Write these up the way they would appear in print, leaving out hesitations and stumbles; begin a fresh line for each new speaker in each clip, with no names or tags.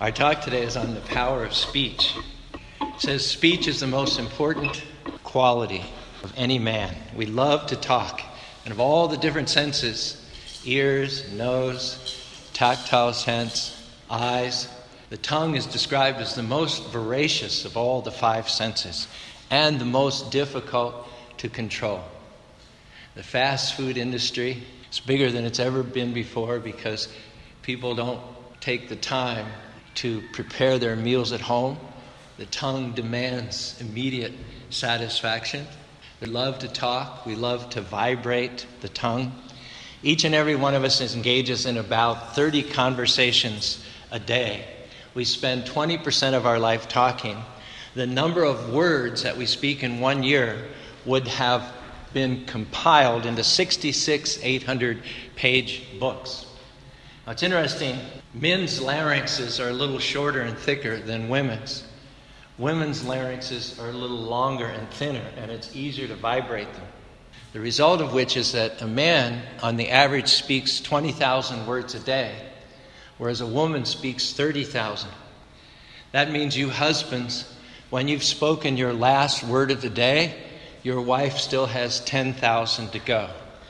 Our talk today is on the power of speech. It says speech is the most important quality of any man. We love to talk. And of all the different senses, ears, nose, tactile sense, eyes, the tongue is described as the most voracious of all the five senses and the most difficult to control. The fast food industry is bigger than it's ever been before because people don't take the time to prepare their meals at home. The tongue demands immediate satisfaction. We love to talk. We love to vibrate the tongue. Each and every one of us engages in about 30 conversations a day. We spend 20% of our life talking. The number of words that we speak in 1 year would have been compiled into 66 800-page books. Now, it's interesting. Men's larynxes are a little shorter and thicker than women's. Women's larynxes are a little longer and thinner, and it's easier to vibrate them. The result of which is that a man, on the average, speaks 20,000 words a day, whereas a woman speaks 30,000. That means you husbands, when you've spoken your last word of the day, your wife still has 10,000 to go.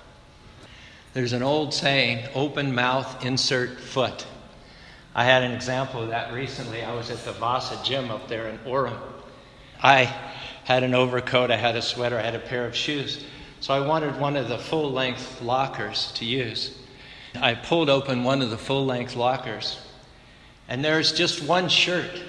There's an old saying, open mouth, insert foot. I had an example of that recently. I was at the Vasa gym up there in Orem. I had an overcoat, I had a sweater, I had a pair of shoes. So I wanted one of the full-length lockers to use. I pulled open one of the full-length lockers, and there's just one shirt.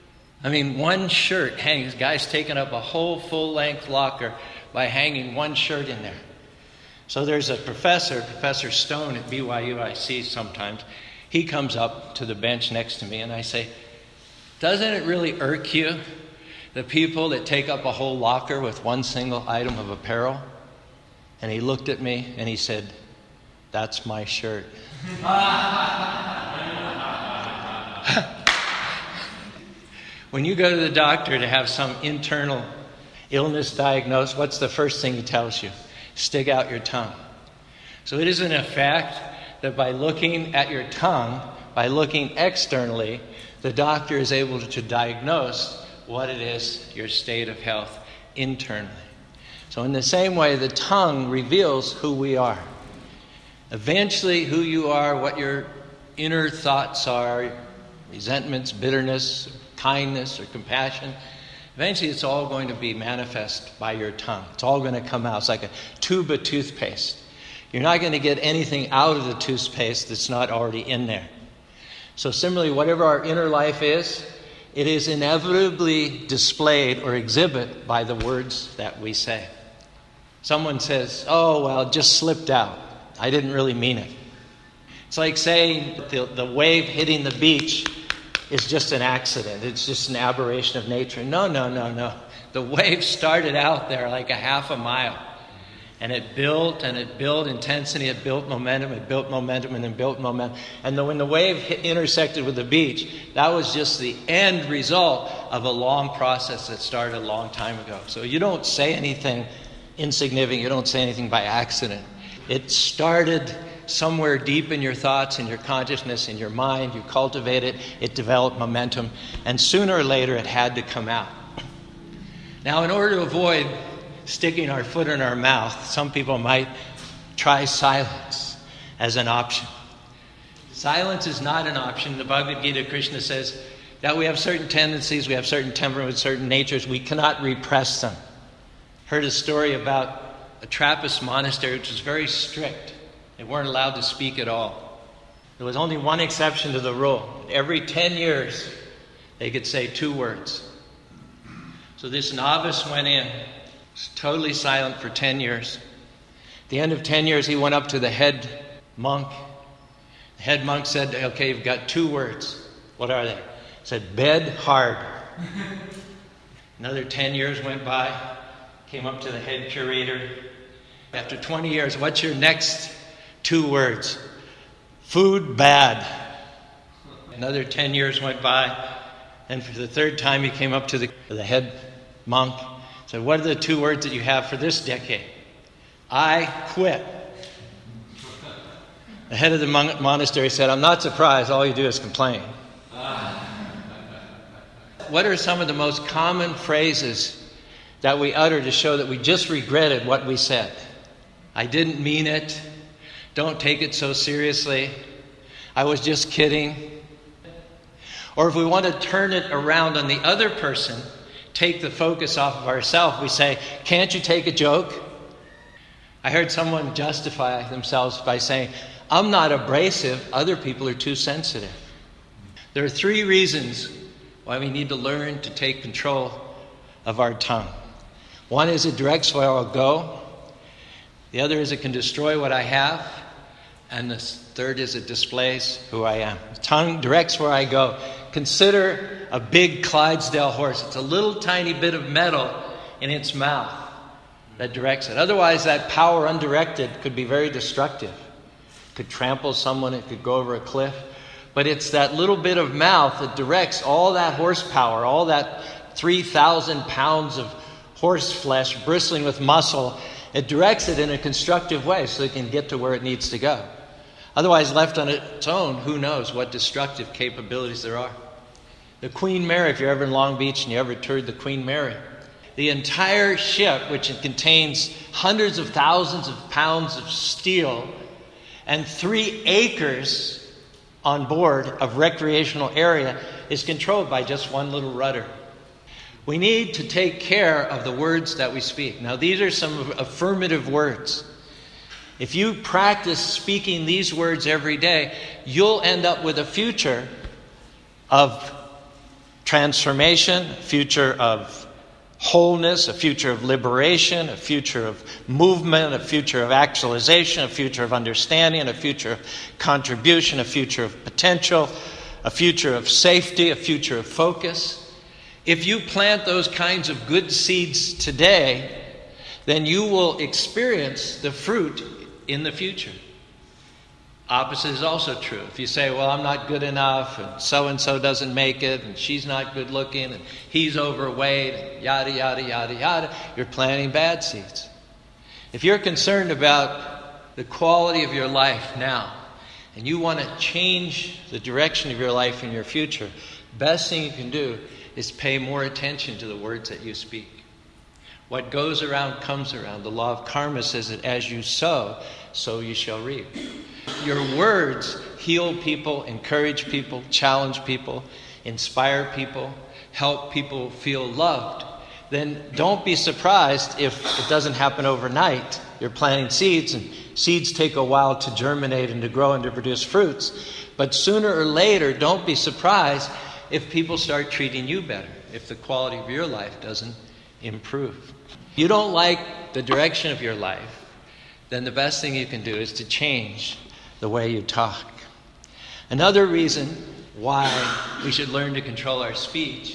One shirt hanging. This guy's taken up a whole full-length locker by hanging one shirt in there. So there's a Professor Stone at BYU I see sometimes. He comes up to the bench next to me and I say, doesn't it really irk you, the people that take up a whole locker with one single item of apparel? And he looked at me and he said, that's my shirt. When you go to the doctor to have some internal illness diagnosed, what's the first thing he tells you? Stick out your tongue. So it isn't a fact that by looking at your tongue, by looking externally, the doctor is able to diagnose what it is, your state of health internally. So in the same way, the tongue reveals who we are. Eventually, who you are, what your inner thoughts are, resentments, bitterness, kindness, or compassion, eventually it's all going to be manifest by your tongue. It's all going to come out. It's like a tube of toothpaste. You're not going to get anything out of the toothpaste that's not already in there. So similarly, whatever our inner life is, it is inevitably displayed or exhibited by the words that we say. Someone says, oh, well, it just slipped out. I didn't really mean it. It's like saying the wave hitting the beach is just an accident. It's just an aberration of nature. No. The wave started out there like a half a mile. And it built intensity, it built momentum, and then built momentum. And when the wave intersected with the beach, that was just the end result of a long process that started a long time ago. So you don't say anything insignificant, you don't say anything by accident. It started somewhere deep in your thoughts, in your consciousness, in your mind. You cultivate it, it developed momentum, and sooner or later it had to come out. Now, in order to avoid sticking our foot in our mouth, some people might try silence as an option. Silence is not an option. The Bhagavad Gita, Krishna says that we have certain tendencies, we have certain temperaments, certain natures. We cannot repress them. Heard a story about a Trappist monastery which was very strict. They weren't allowed to speak at all. There was only one exception to the rule. Every 10 years, they could say 2 words. So this novice went in, was totally silent for 10 years. At the end of 10 years, he went up to the head monk. The head monk said, okay, you've got 2 words. What are they? He said, bed hard. Another 10 years went by. Came up to the head curator. After 20 years, what's your next 2 words? Food bad. Another 10 years went by. And for the 3rd time, he came up to the head monk. Said, what are the 2 words that you have for this decade? I quit. The head of the monastery said, I'm not surprised. All you do is complain. what are some of the most common phrases that we utter to show that we just regretted what we said? I didn't mean it. Don't take it so seriously. I was just kidding. Or if we want to turn it around on the other person, take the focus off of ourselves, we say, can't you take a joke? I heard someone justify themselves by saying, I'm not abrasive, other people are too sensitive. There are 3 reasons why we need to learn to take control of our tongue. One is it directs where I'll go. The other is it can destroy what I have. And the third is it displays who I am. The tongue directs where I go. Consider a big Clydesdale horse. It's a little tiny bit of metal in its mouth that directs it. Otherwise, that power undirected could be very destructive. It could trample someone. It could go over a cliff. But it's that little bit of mouth that directs all that horsepower, all that 3,000 pounds of horse flesh bristling with muscle. It directs it in a constructive way so it can get to where it needs to go. Otherwise, left on its own, who knows what destructive capabilities there are. The Queen Mary, if you're ever in Long Beach and you ever toured the Queen Mary, the entire ship, which contains hundreds of thousands of pounds of steel and 3 acres on board of recreational area, is controlled by just one little rudder. We need to take care of the words that we speak. Now, these are some affirmative words. If you practice speaking these words every day, you'll end up with a future of transformation, a future of wholeness, a future of liberation, a future of movement, a future of actualization, a future of understanding, a future of contribution, a future of potential, a future of safety, a future of focus. If you plant those kinds of good seeds today, then you will experience the fruit in the future. Opposite is also true. If you say, well, I'm not good enough, and so doesn't make it, and she's not good looking, and he's overweight, and yada, yada, yada, yada, you're planting bad seeds. If you're concerned about the quality of your life now, and you want to change the direction of your life in your future, best thing you can do is pay more attention to the words that you speak. What goes around comes around. The law of karma says that as you sow, so you shall reap. Your words heal people, encourage people, challenge people, inspire people, help people feel loved. Then don't be surprised if it doesn't happen overnight. You're planting seeds, and seeds take a while to germinate and to grow and to produce fruits. But sooner or later, don't be surprised if people start treating you better, if the quality of your life doesn't improve. If you don't like the direction of your life, then the best thing you can do is to change the way you talk. Another reason why we should learn to control our speech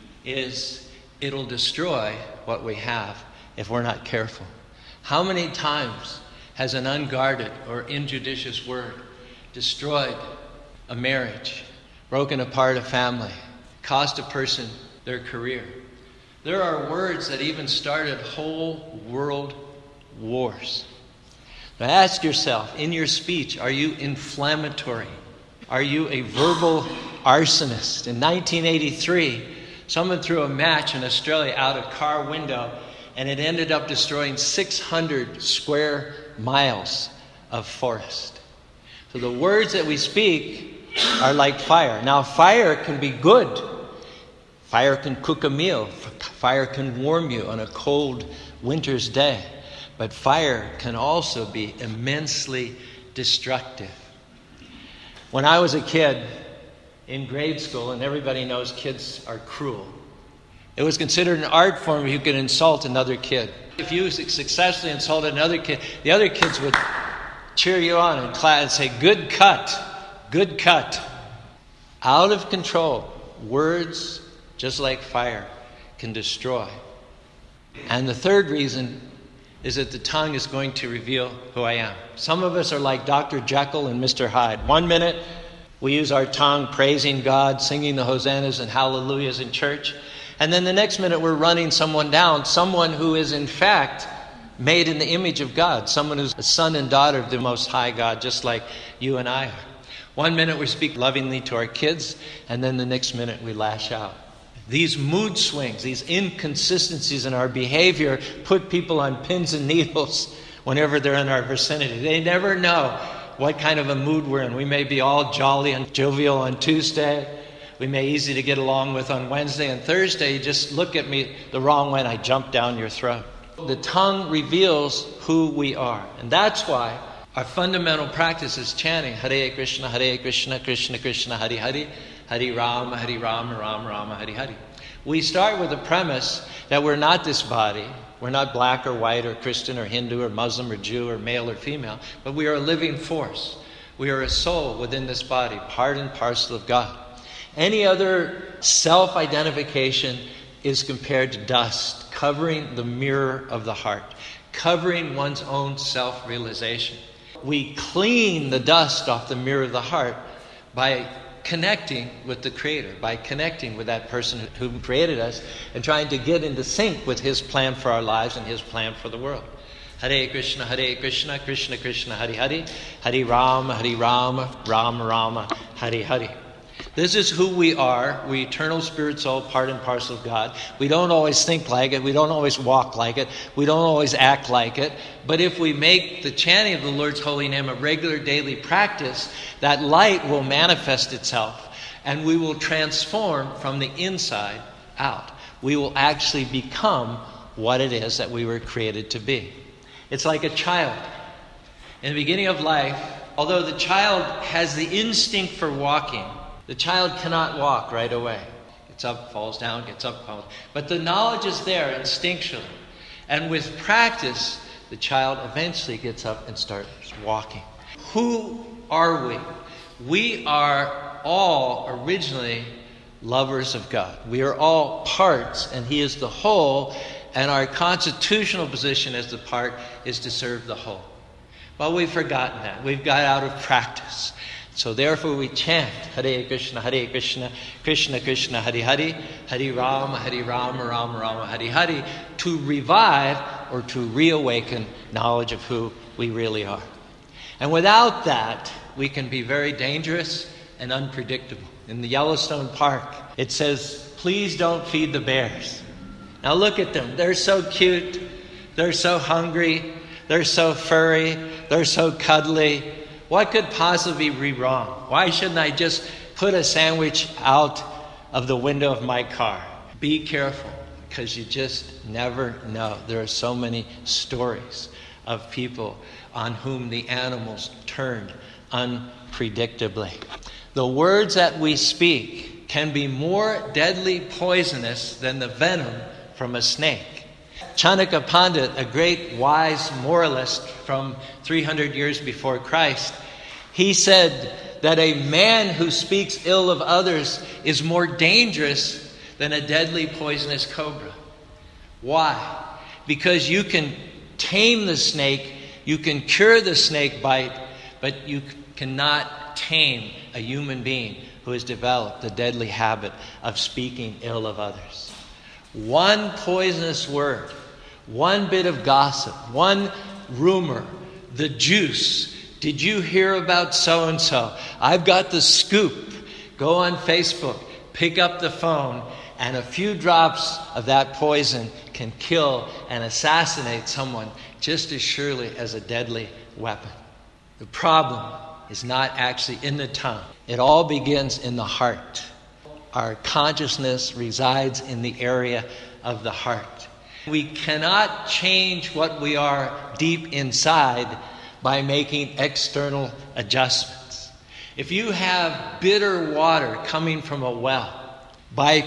is it'll destroy what we have if we're not careful. How many times has an unguarded or injudicious word destroyed a marriage, broken apart a family, cost a person their career? There are words that even started whole world wars. Now ask yourself, in your speech, are you inflammatory? Are you a verbal arsonist? In 1983, someone threw a match in Australia out a car window, and it ended up destroying 600 square miles of forest. So the words that we speak are like fire. Now, fire can be good. Fire can cook a meal. Fire can warm you on a cold winter's day. But fire can also be immensely destructive. When I was a kid in grade school, and everybody knows kids are cruel, it was considered an art form if you could insult another kid. If you successfully insulted another kid, the other kids would cheer you on in class and say, "Good cut, good cut." Out of control, words, just like fire, can destroy. And the third reason is that the tongue is going to reveal who I am. Some of us are like Dr. Jekyll and Mr. Hyde. One minute, we use our tongue praising God, singing the hosannas and hallelujahs in church. And then the next minute, we're running someone down, someone who is in fact made in the image of God, someone who's a son and daughter of the Most High God, just like you and I are. One minute we speak lovingly to our kids, and then the next minute we lash out. These mood swings, these inconsistencies in our behavior put people on pins and needles whenever they're in our vicinity. They never know what kind of a mood we're in. We may be all jolly and jovial on Tuesday. We may be easy to get along with on Wednesday and Thursday. You just look at me the wrong way and I jump down your throat. The tongue reveals who we are. And that's why our fundamental practice is chanting Hare Krishna, Krishna Krishna, Hare Hare, Hare Rama, Rama Rama, Hare Hare. We start with the premise that we're not this body. We're not black or white or Christian or Hindu or Muslim or Jew or male or female, but we are a living force. We are a soul within this body, part and parcel of God. Any other self-identification is compared to dust, covering the mirror of the heart, covering one's own self-realization. We clean the dust off the mirror of the heart by connecting with the Creator, by connecting with that person who created us and trying to get into sync with His plan for our lives and His plan for the world. Hare Krishna, Krishna Krishna, Hare Hare, Hare Rama, Rama Rama, Hare Hare. This is who we are. We eternal spirit soul, part and parcel of God. We don't always think like it. We don't always walk like it. We don't always act like it. But if we make the chanting of the Lord's holy name a regular daily practice, that light will manifest itself and we will transform from the inside out. We will actually become what it is that we were created to be. It's like a child. In the beginning of life, although the child has the instinct for walking, the child cannot walk right away. Gets up, falls down, gets up, falls. But the knowledge is there instinctually. And with practice, the child eventually gets up and starts walking. Who are we? We are all originally lovers of God. We are all parts, and He is the whole, and our constitutional position as the part is to serve the whole. Well, we've forgotten that. We've got out of practice. So therefore we chant Hare Krishna, Krishna Krishna, Hare Hare, Hare Rama, Rama Rama, Hare Hare, to revive or to reawaken knowledge of who we really are. And without that, we can be very dangerous and unpredictable. In the Yellowstone Park, it says, please don't feed the bears. Now look at them. They're so cute. They're so hungry. They're so furry. They're so cuddly. What could possibly be wrong? Why shouldn't I just put a sandwich out of the window of my car? Be careful, because you just never know. There are so many stories of people on whom the animals turned unpredictably. The words that we speak can be more deadly poisonous than the venom from a snake. Chanakya Pandit, a great wise moralist from 300 years before Christ, he said that a man who speaks ill of others is more dangerous than a deadly poisonous cobra. Why? Because you can tame the snake, you can cure the snake bite, but you cannot tame a human being who has developed the deadly habit of speaking ill of others. One poisonous word, one bit of gossip, one rumor, the juice. Did you hear about so-and-so? I've got the scoop. Go on Facebook, pick up the phone, and a few drops of that poison can kill and assassinate someone just as surely as a deadly weapon. The problem is not actually in the tongue. It all begins in the heart. Our consciousness resides in the area of the heart. We cannot change what we are deep inside by making external adjustments. If you have bitter water coming from a well, by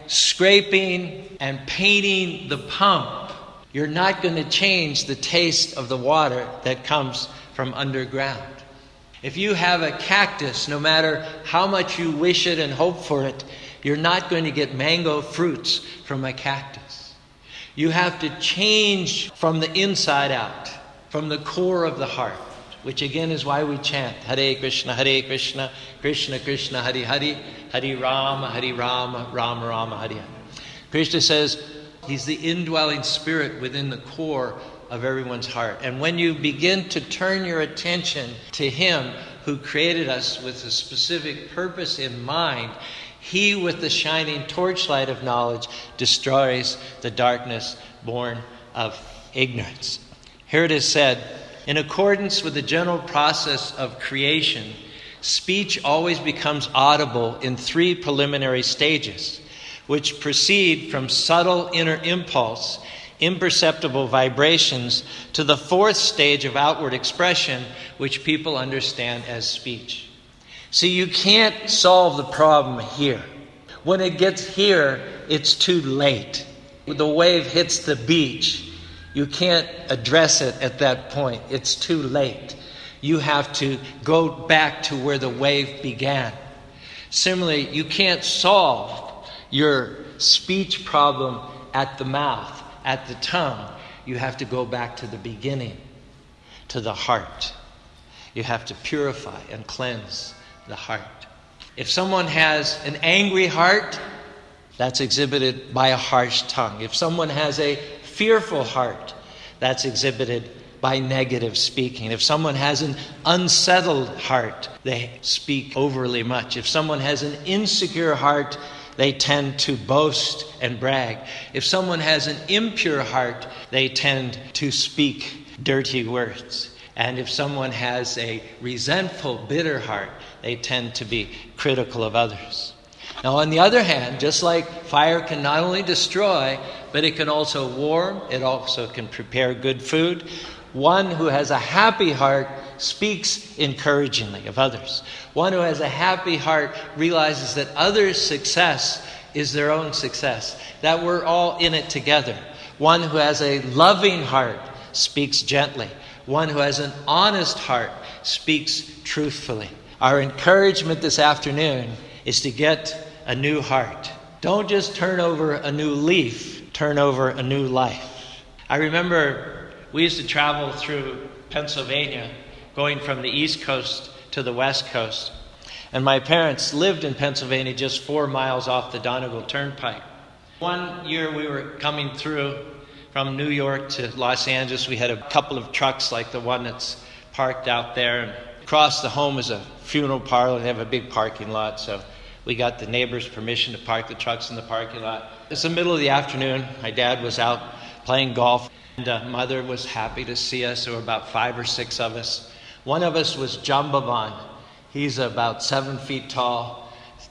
scraping and painting the pump, you're not going to change the taste of the water that comes from underground. If you have a cactus, no matter how much you wish it and hope for it, you're not going to get mango fruits from a cactus. You have to change from the inside out, from the core of the heart, which again is why we chant Hare Krishna, Krishna Krishna, Hare Hare, Hare Rama, Rama Rama, Hare Hare. Krishna says He's the indwelling spirit within the core of everyone's heart. And when you begin to turn your attention to Him who created us with a specific purpose in mind, He with the shining torchlight of knowledge destroys the darkness born of ignorance. Here it is said, in accordance with the general process of creation, speech always becomes audible in 3 preliminary stages, which proceed from subtle inner impulse, imperceptible vibrations, to the 4th stage of outward expression, which people understand as speech. See, you can't solve the problem here. When it gets here, it's too late. When the wave hits the beach, you can't address it at that point. It's too late. You have to go back to where the wave began. Similarly, you can't solve your speech problem at the mouth, at the tongue. You have to go back to the beginning, to the heart. You have to purify and cleanse the heart. If someone has an angry heart, that's exhibited by a harsh tongue. If someone has a fearful heart, that's exhibited by negative speaking. If someone has an unsettled heart, they speak overly much. If someone has an insecure heart, they tend to boast and brag. If someone has an impure heart, they tend to speak dirty words. And if someone has a resentful, bitter heart, they tend to be critical of others. Now, on the other hand, just like fire can not only destroy, but it can also warm, it also can prepare good food, one who has a happy heart speaks encouragingly of others. One who has a happy heart realizes that others' success is their own success, that we're all in it together. One who has a loving heart speaks gently. One who has an honest heart speaks truthfully. Our encouragement this afternoon is to get a new heart. Don't just turn over a new leaf, turn over a new life. I remember we used to travel through Pennsylvania, going from the East Coast to the West Coast. And my parents lived in Pennsylvania just 4 miles off the Donegal Turnpike. One year we were coming through from New York to Los Angeles. We had a couple of trucks like the one that's parked out there. And across the home is a funeral parlor. They have a big parking lot, so we got the neighbor's permission to park the trucks in the parking lot. It's the middle of the afternoon. My dad was out playing golf, and Mother was happy to see us. There were about 5 or 6 of us. One of us was Jambavan. He's about 7 feet tall,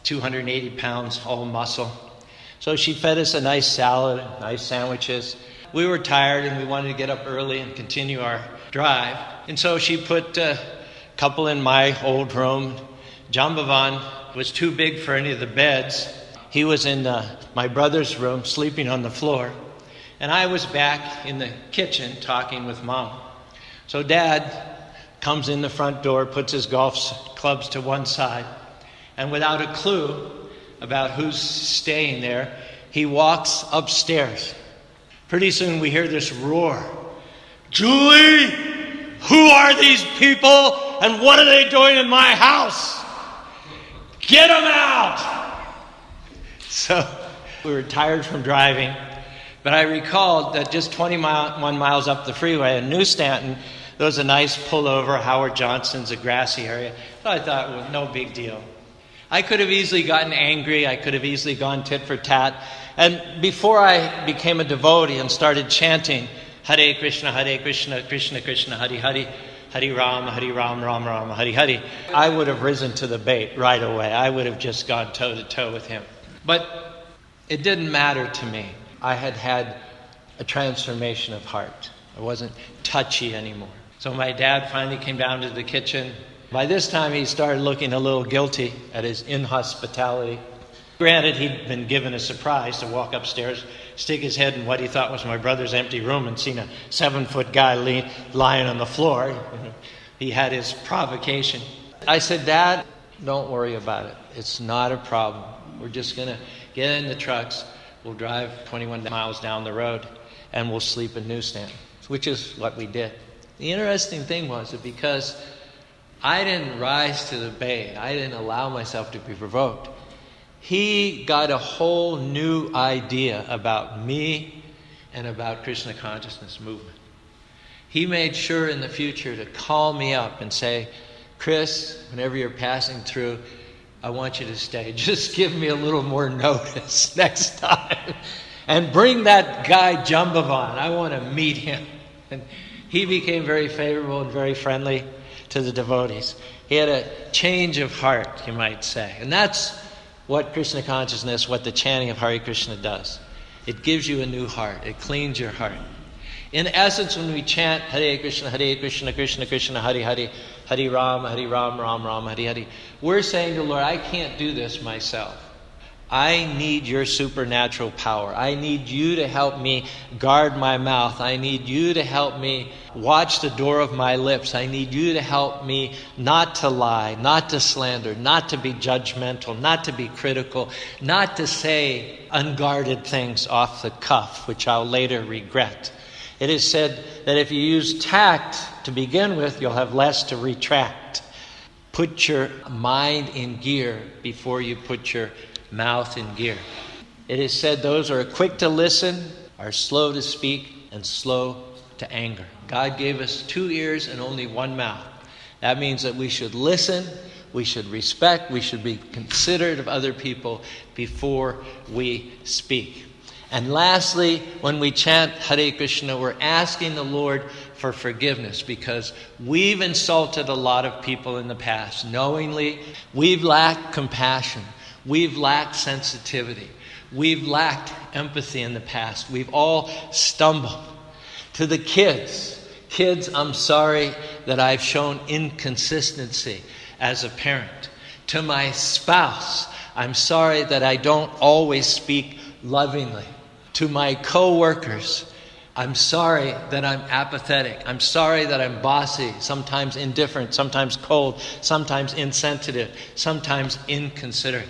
280 pounds, all muscle. So she fed us a nice salad, nice sandwiches. We were tired and we wanted to get up early and continue our drive. And so she put a couple in my old room. Jambavan was too big for any of the beds. He was in my brother's room, sleeping on the floor. And I was back in the kitchen talking with Mom. So Dad comes in the front door, puts his golf clubs to one side, and without a clue about who's staying there, he walks upstairs. Pretty soon we hear this roar. Julie, who are these people and what are they doing in my house? Get them out! So we were tired from driving, but I recalled that just 21 miles up the freeway in New Stanton, there was a nice pullover, Howard Johnson's, a grassy area. So I thought, well, no big deal. I could have easily gotten angry. I could have easily gone tit for tat. And before I became a devotee and started chanting, Hare Krishna, Krishna Krishna, Hare Hare, Hare Ram, Ram Ram, Hare Hare, I would have risen to the bait right away. I would have just gone toe to toe with him. But it didn't matter to me. I had had a transformation of heart. I wasn't touchy anymore. So my dad finally came down to the kitchen. By this time, he started looking a little guilty at his inhospitality. Granted, he'd been given a surprise to walk upstairs, stick his head in what he thought was my brother's empty room and seen a 7-foot guy lying on the floor. He had his provocation. I said, Dad, don't worry about it. It's not a problem. We're just going to get in the trucks. We'll drive 21 miles down the road and we'll sleep in New Stanton, which is what we did. The interesting thing was that because I didn't rise to the bait, I didn't allow myself to be provoked, he got a whole new idea about me and about Krishna consciousness movement. He made sure in the future to call me up and say, Chris, whenever you're passing through, I want you to stay. Just give me a little more notice next time. And bring that guy Jambavan. I want to meet him. And he became very favorable and very friendly to the devotees. He had a change of heart, you might say. And that's what Krishna consciousness, what the chanting of Hare Krishna does. It gives you a new heart. It cleans your heart. In essence, when we chant Hare Krishna, Krishna Krishna, Hare Hare, Hare Ram, Ram Ram, Hare Hare, we're saying to the Lord, I can't do this myself. I need your supernatural power. I need you to help me guard my mouth. I need you to help me watch the door of my lips. I need you to help me not to lie, not to slander, not to be judgmental, not to be critical, not to say unguarded things off the cuff, which I'll later regret. It is said that if you use tact to begin with, you'll have less to retract. Put your mind in gear before you put your mouth in gear. It is said those who are quick to listen are slow to speak and slow to anger. God gave us 2 ears and only 1 mouth. That means that we should listen, we should respect, we should be considerate of other people before we speak. And lastly, when we chant Hare Krishna, we're asking the Lord for forgiveness because we've insulted a lot of people in the past. Knowingly, we've lacked compassion. We've lacked sensitivity. We've lacked empathy in the past. We've all stumbled. To the kids, I'm sorry that I've shown inconsistency as a parent. To my spouse, I'm sorry that I don't always speak lovingly. To my co-workers, I'm sorry that I'm apathetic. I'm sorry that I'm bossy, sometimes indifferent, sometimes cold, sometimes insensitive, sometimes inconsiderate.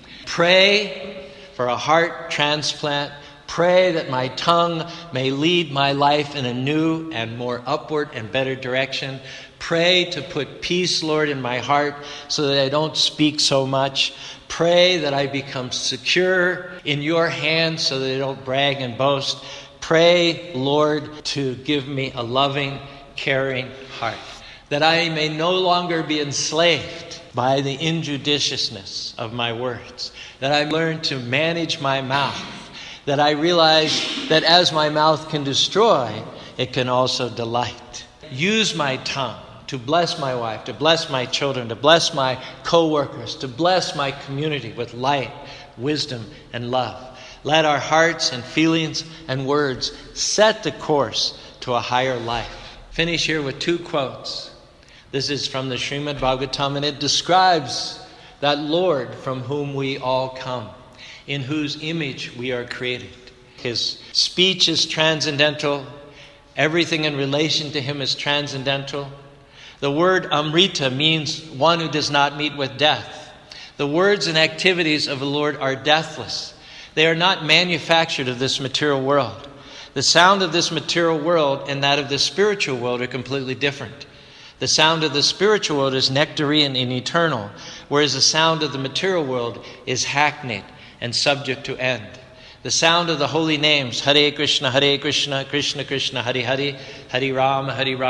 Pray for a heart transplant. Pray that my tongue may lead my life in a new and more upward and better direction. Pray to put peace, Lord, in my heart so that I don't speak so much. Pray that I become secure in your hands so that I don't brag and boast. Pray, Lord, to give me a loving, caring heart. That I may no longer be enslaved by the injudiciousness of my words. That I learn to manage my mouth. That I realize that as my mouth can destroy, it can also delight. Use my tongue to bless my wife, to bless my children, to bless my co-workers, to bless my community with light, wisdom, and love. Let our hearts and feelings and words set the course to a higher life. Finish here with 2 quotes. This is from the Srimad Bhagavatam, and it describes that Lord from whom we all come, in whose image we are created. His speech is transcendental. Everything in relation to him is transcendental. The word Amrita means one who does not meet with death. The words and activities of the Lord are deathless. They are not manufactured of this material world. The sound of this material world and that of the spiritual world are completely different. The sound of the spiritual world is nectarian and eternal, whereas the sound of the material world is hackneyed and subject to end. The sound of the holy names, Hare Krishna, Krishna Krishna, Hare Hare, Hare Ram,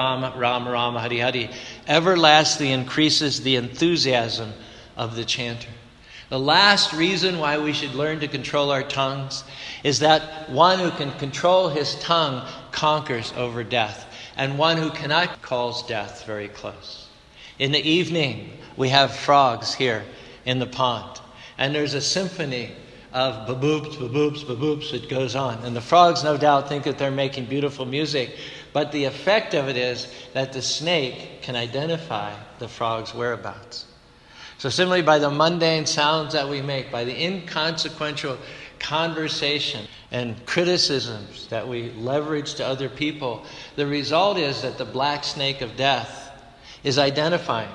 Ram Ram, Hare Hare, everlastingly increases the enthusiasm of the chanter. The last reason why we should learn to control our tongues is that one who can control his tongue conquers over death, and one who cannot calls death very close. In the evening, we have frogs here in the pond, and there's a symphony of baboops, baboops, baboops that goes on. And the frogs no doubt think that they're making beautiful music, but the effect of it is that the snake can identify the frog's whereabouts. So similarly, by the mundane sounds that we make, by the inconsequential conversation and criticisms that we leverage to other people, the result is that the black snake of death is identifying,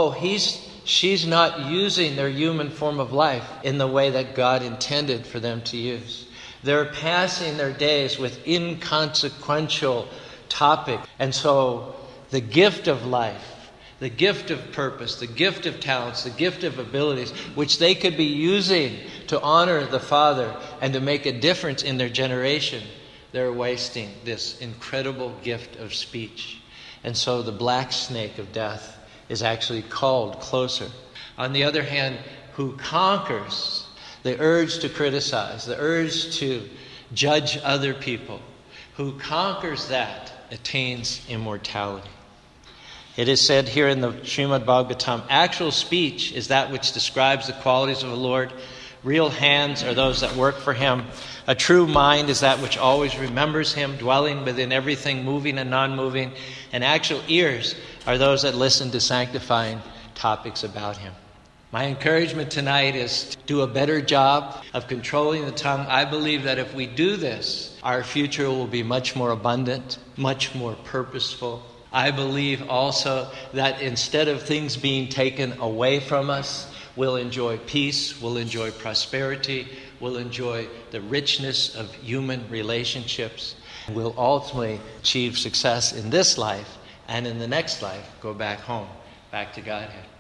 she's not using their human form of life in the way that God intended for them to use. They're passing their days with inconsequential topics. And so the gift of life, the gift of purpose, the gift of talents, the gift of abilities, which they could be using to honor the Father and to make a difference in their generation, they're wasting this incredible gift of speech. And so the black snake of death is actually called closer. On the other hand, who conquers the urge to criticize, the urge to judge other people, who conquers that, attains immortality. It is said here in the Srimad Bhagavatam, actual speech is that which describes the qualities of the Lord. Real hands are those that work for him. A true mind is that which always remembers him, dwelling within everything moving and non-moving. And actual ears are those that listen to sanctifying topics about him. My encouragement tonight is to do a better job of controlling the tongue. I believe that if we do this, our future will be much more abundant, much more purposeful. I believe also that instead of things being taken away from us, we'll enjoy peace, we'll enjoy prosperity, we'll enjoy the richness of human relationships. We'll ultimately achieve success in this life, and in the next life, go back home, back to Godhead.